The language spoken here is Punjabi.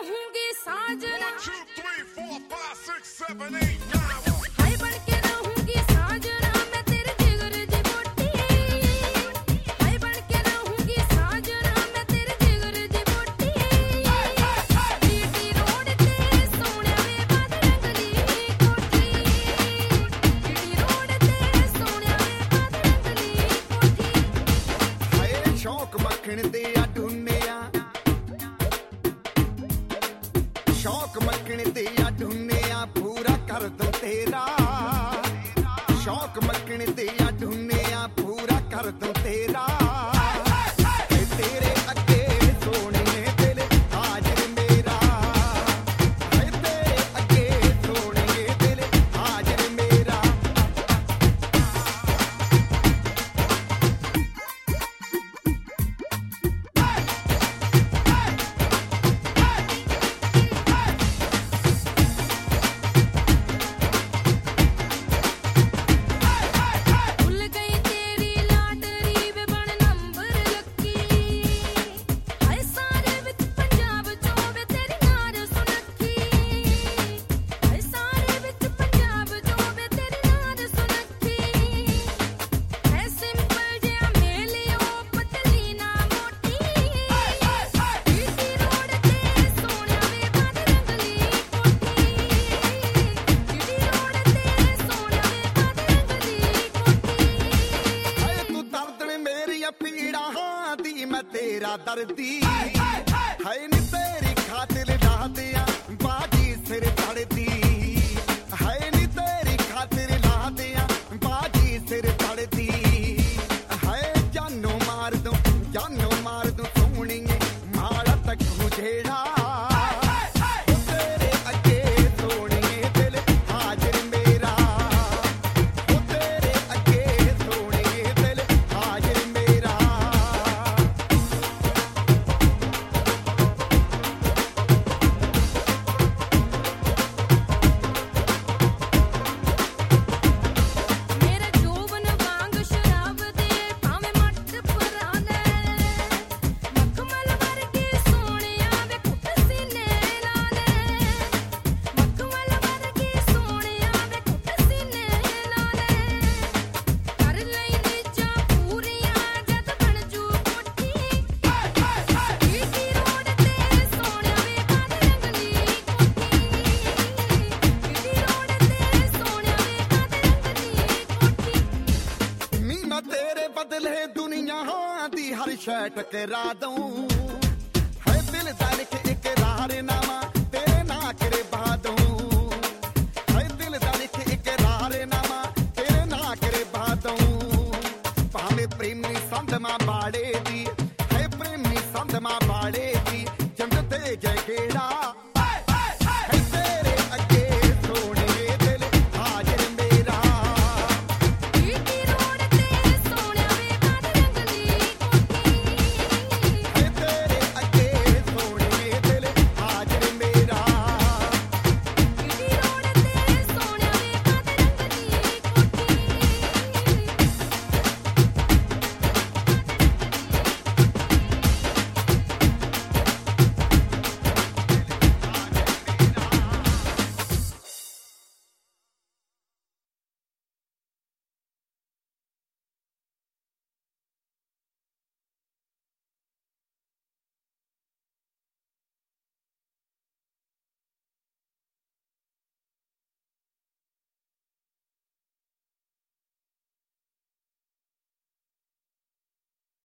रहूंगी साजना 1 2 3 4 5 6 7 8 9 हाय बन के रहूंगी साजना मैं तेरे जिगर दी बोटी हाय बन के रहूंगी साजना मैं तेरे जिगर दी बोटी बीटी रोड ते सोने वे बदरंगली कोठी बीटी रोड ते सोने वे बदरंगली कोठी ਹਾਏ ਸ਼ੌਕ ਮੱਖਣ ਦੇ ਆ ਢੂੰਨਿਆ ਸ਼ੌਕ ਮੱਖਣ ਦੇ ਆ ਢੂੰਨਿਆ ਪੂਰਾ ਕਰ ਦੂੰ ਤੇਰਾ ਸ਼ੌਕ ਮੱਖਣ ਦੇ ਆ ਢੂੰਨਿਆ ਪੂਰਾ ਕਰ ਦੂੰ ਤੇਰਾ ਏ ਤੇਰੇ ਅੱਗੇ ਸੋਹਣੇ ਦਿਲ ਹਾਜ਼ਰ ਮੇਰਾ ਏ ਤੇਰੇ ਅੱਗੇ ਸੋਹਣੇ ਦਿਲ ਹਾਜ਼ਰ ਮੇਰਾ ਭੁੱਲ ਗਈ ਤੇਰੀ ਲਾਟਰੀ ਵੇ ਬਣ ਨੰਬਰ ਲੱਕੀ ਹਾਏ ਸਾਰੇ ਵਿੱਚ ਪੰਜਾਬ ਚੋਂ ਵੇ ਤੇਰੀ ਨਾਰ ਸੁਨੱਖੀ ਹਾਏ ਸਾਰੇ ਵਿੱਚ ਪੰਜਾਬ ਚੋਂ ਵੇ ਤੇਰੀ ਨਾਰ ਸੁਨੱਖੀ ਹੈ ਸਿੰਪਲ ਜਿਹਾ ਮੇਲਿਓ ਪਤਲੀ ਨਾ ਮੋਟੀ ਬੀਟੀ ਰੋਡ ਤੇ ਸੋਹਣਿਆ ਵੇ ਬਦਰੰਗਲੀ ਕੋਠੀ ਬੀਟੀ ਰੋਡ ਤੇ ਸੋਹਣਿਆ ਵੇ ਬਦਰੰਗਲੀ ਕੋਠੀ ਹਾਏ ਤੂੰ ਦਰਦ ਨੇ ਮੇਰੀਆਂ ਪੀੜਾਂ ਦੀ ਮੈਂ ਤੇਰਾ ਦਰਦੀ ਹਾਏ ਨੀ ਤੇਰੀ ਖਾਤਰ ਲਾਦਿਆਂ ਬਾਜੀ ਸਿਰ ਤੜਦੀ ਹਾਏ ਨੀ ਤੇਰੀ ਖਾਤਰ ਲਾਦਿਆਂ ਬਾਜੀ ਸਿਰ ਤੜਦੀ ਹਾਏ ਜਾਨੋਂ ਮਾਰ ਦੂੰ ਸੋਹਣੀਏ ਮਾੜਾ ਤੱਕ ਜਿਹੜਾ ਉਹ ਤੇਰੇ ਅੱਗੇ ਸੋਹਣੀਏ ਦਿਲ ਹਾਜ਼ਰ ਮੇਰਾ ਉਹ ਤੇਰੇ ਅੱਗੇ ਸੋਹਣੀਏ ਦਿਲ ਹਾਜ਼ਰ ਮੇਰਾ ਮੇਰਾ ਜੋਬਨ ਵਾਂਗ ਸ਼ਰਾਬ ਦੇ ਭਾਵੇਂ ਮੱਟ ਪਰਾਲੇ ਮਖਮਲ ਵਰਗੀ ਸੋਹਣਿਆ ਵੇ ਕੁੱਟ ਸੀਨੇ ਲਾਲੇ ਮਖਮਲ ਵਰਗੀ ਸੋਹਣਿਆ ਵੇ ਕੁੱਟ ਸੀਨੇ ਲਾਲੇ ਕਰ ਲਈ ਨੀਚਾਂ ਪੂਰੀਆਂ ਜਦ ਬਣ ਜੂ ਕੋਠੀ ਬੀਟੀ ਰੋਡ ਤੇ ਸੋਹਣਿਆ ਵੇ ਬਦਰੰਗਲੀ ਕੋਠੀ ਬੀਟੀ ਰੋਡ ਤੇ ਸੋਹਣਿਆ ਵੇ ਬਦਰੰਗਲੀ ਕੋਠੀ ਨੀ ਮੈਂ ਤੇਰੇ ਬਦਲੇ ਦੁਨੀਆ ਦੀ ਹਰ ਸ਼ੈ ਟਕਰਾ ਦਊਂ